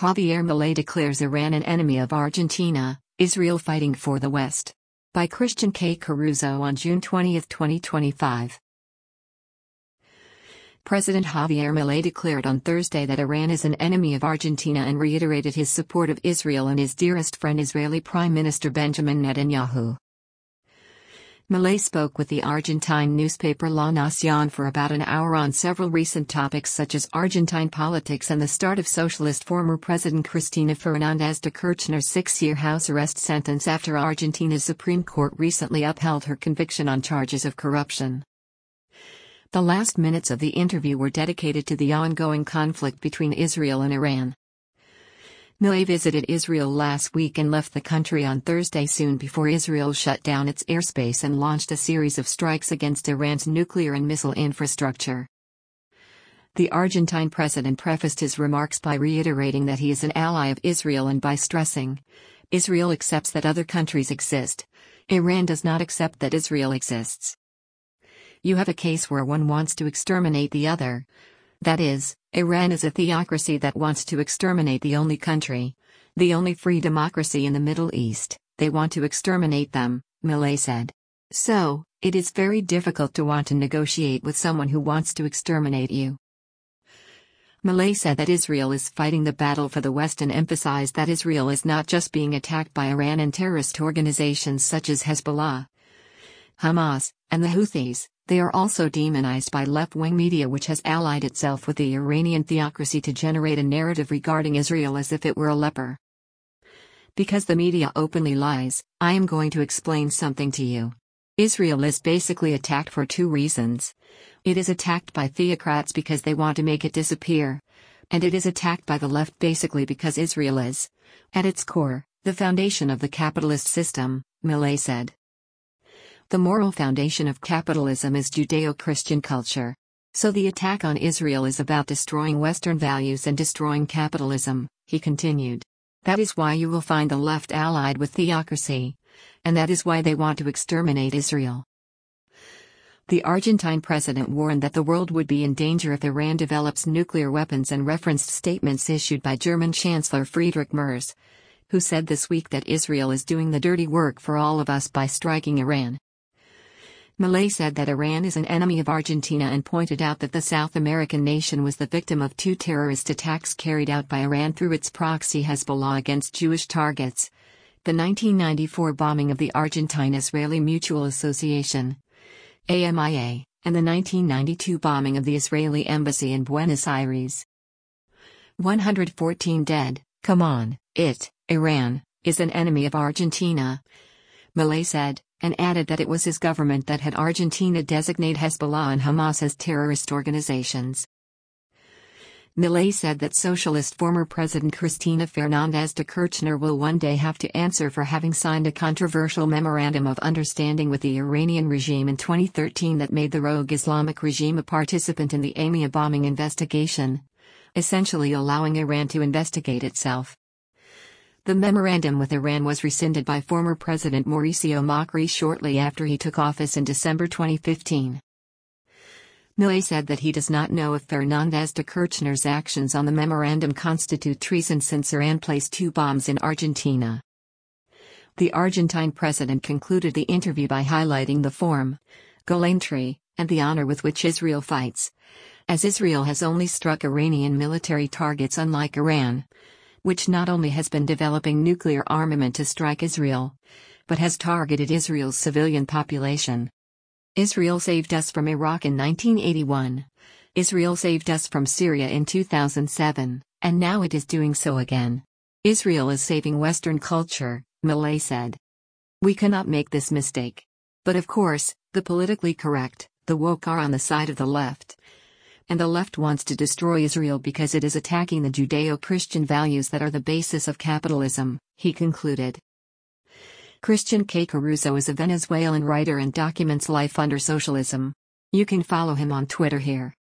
Javier Milei declares Iran an enemy of Argentina, Israel fighting for the West. By Christian K. Caruso on June 20, 2025. President Javier Milei declared on Thursday that Iran is an enemy of Argentina and reiterated his support of Israel and his dearest friend Israeli Prime Minister Benjamin Netanyahu. Milei spoke with the Argentine newspaper La Nación for about an hour on several recent topics such as Argentine politics and the start of socialist former President Cristina Fernández de Kirchner's 6-year house arrest sentence after Argentina's Supreme Court recently upheld her conviction on charges of corruption. The last minutes of the interview were dedicated to the ongoing conflict between Israel and Iran. Milei visited Israel last week and left the country on Thursday soon before Israel shut down its airspace and launched a series of strikes against Iran's nuclear and missile infrastructure. The Argentine president prefaced his remarks by reiterating that he is an ally of Israel and by stressing, Israel accepts that other countries exist. Iran does not accept that Israel exists. You have a case where one wants to exterminate the other. That is, Iran is a theocracy that wants to exterminate the only country, the only free democracy in the Middle East. They want to exterminate them, Milei said. So, it is very difficult to want to negotiate with someone who wants to exterminate you. Milei said that Israel is fighting the battle for the West and emphasized that Israel is not just being attacked by Iran and terrorist organizations such as Hezbollah, Hamas, and the Houthis. They are also demonized by left-wing media which has allied itself with the Iranian theocracy to generate a narrative regarding Israel as if it were a leper. Because the media openly lies, I am going to explain something to you. Israel is basically attacked for two reasons. It is attacked by theocrats because they want to make it disappear. And it is attacked by the left basically because Israel is, at its core, the foundation of the capitalist system, Milei said. The moral foundation of capitalism is Judeo-Christian culture. So the attack on Israel is about destroying Western values and destroying capitalism, he continued. That is why you will find the left allied with theocracy. And that is why they want to exterminate Israel. The Argentine president warned that the world would be in danger if Iran develops nuclear weapons and referenced statements issued by German Chancellor Friedrich Merz, who said this week that Israel is doing the dirty work for all of us by striking Iran. Milei said that Iran is an enemy of Argentina and pointed out that the South American nation was the victim of two terrorist attacks carried out by Iran through its proxy Hezbollah against Jewish targets, the 1994 bombing of the Argentine-Israeli Mutual Association, AMIA, and the 1992 bombing of the Israeli embassy in Buenos Aires. 114 dead, come on, Iran, is an enemy of Argentina, Milei said, and added that it was his government that had Argentina designate Hezbollah and Hamas as terrorist organizations. Milei said that socialist former President Cristina Fernández de Kirchner will one day have to answer for having signed a controversial memorandum of understanding with the Iranian regime in 2013 that made the rogue Islamic regime a participant in the AMIA bombing investigation, essentially allowing Iran to investigate itself. The memorandum with Iran was rescinded by former President Mauricio Macri shortly after he took office in December 2015. Milei said that he does not know if Fernández de Kirchner's actions on the memorandum constitute treason since Iran placed 2 bombs in Argentina. The Argentine president concluded the interview by highlighting the form, gallantry, and the honor with which Israel fights, as Israel has only struck Iranian military targets unlike Iran, which not only has been developing nuclear armament to strike Israel, but has targeted Israel's civilian population. Israel saved us from Iraq in 1981. Israel saved us from Syria in 2007, and now it is doing so again. Israel is saving Western culture, Milei said. We cannot make this mistake. But of course, the politically correct, the woke are on the side of the left. And the left wants to destroy Israel because it is attacking the Judeo-Christian values that are the basis of capitalism, he concluded. Christian K. Caruso is a Venezuelan writer and documents life under socialism. You can follow him on Twitter here.